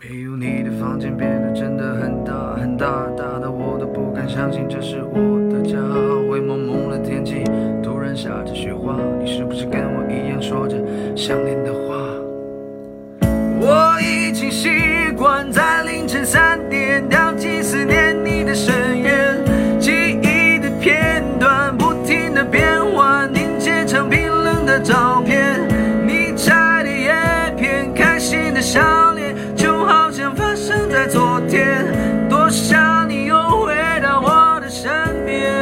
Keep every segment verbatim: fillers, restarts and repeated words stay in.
没有你的房间变得真的很大很大，大到我都不敢相信这是我的家。灰蒙蒙的天气，突然下着雪花，你是不是跟我一样说着想念的话？我已经习惯在凌晨三点掉进思念你的深渊，记忆的片段不停的变换，凝结成冰冷的照片。你摘的叶片，开心的笑脸，就好像发生在昨天，多想你又回到我的身边。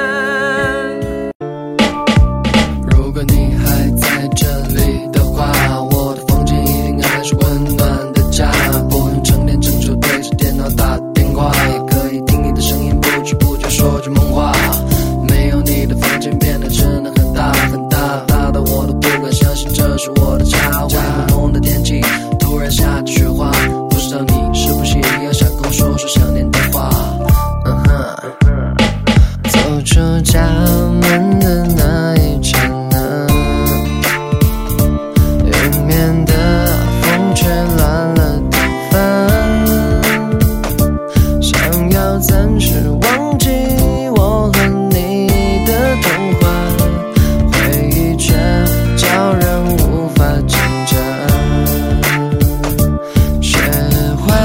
如果你还在这里的话，我的房间一定还是温暖的家，不用整天整宿对着电脑打电话，也可以听你的声音不知不觉说着梦话。没有你的房间变得真的很大很大，大到我都不敢相信这是我的家。灰蒙蒙的天气，突然下着雪花，不知道你是不是一样想跟我说说想念的话。嗯哼，走出家门的那一刹那，迎面的风吹乱了地方，想要暂时忘记我和你的童话，回忆却叫人无法挣扎。雪花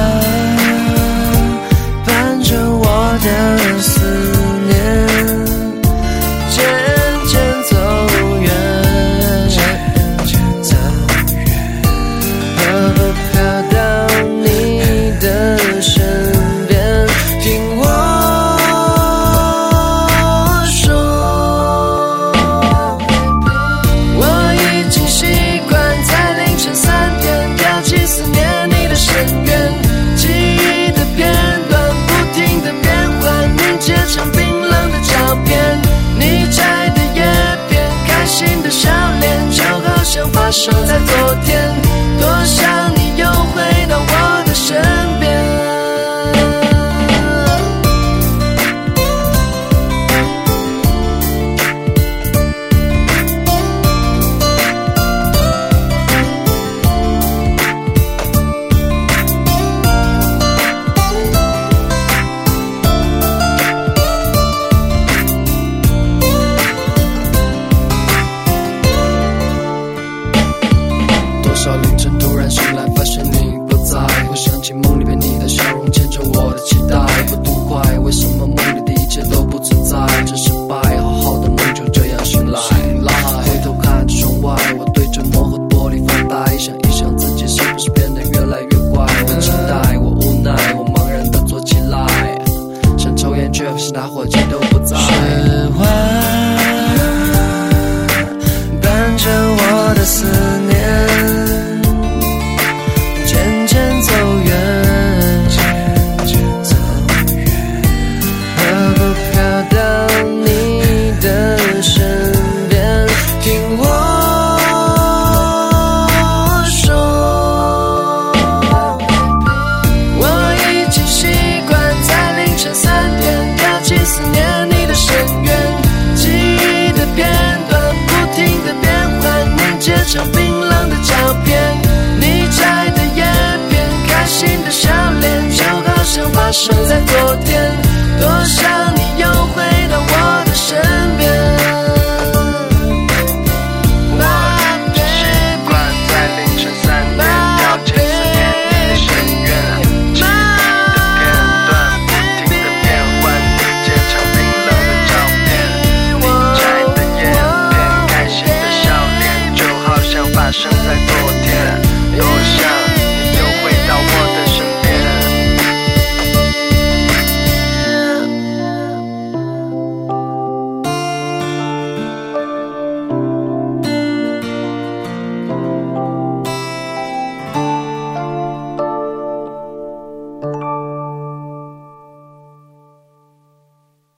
伴着我的思念，渐渐走远，飘飘到你的身边，听我说。我已经习惯在凌晨三点掉进思念你的深渊，记忆的片段不停的变换，凝结成冰冷的照片。你摘的叶片，开心的笑脸，就好像发生在昨天，多想你又回到我的身边。多少凌晨突然醒来，发现你不在，回想起梦里边你的笑容，牵着我的期待。不读快，为什么梦里的一切都不存在？真失败，好好的梦就这样醒来。回头看着窗外，我对着模糊的玻璃发呆，想一想自己是不是变得越来越乖。我期待，我无奈，我茫然的坐起来，想抽烟却发现打火机都不在。雪花伴着我的思念，渐渐走远，飘不飘到你的身边，听我说。我已经习惯在凌晨三点掉进思念你的深渊，记忆的片段不停的变换，凝结成冰冷的照片。你摘的叶片，开心的笑脸，就好像发生在昨天，多想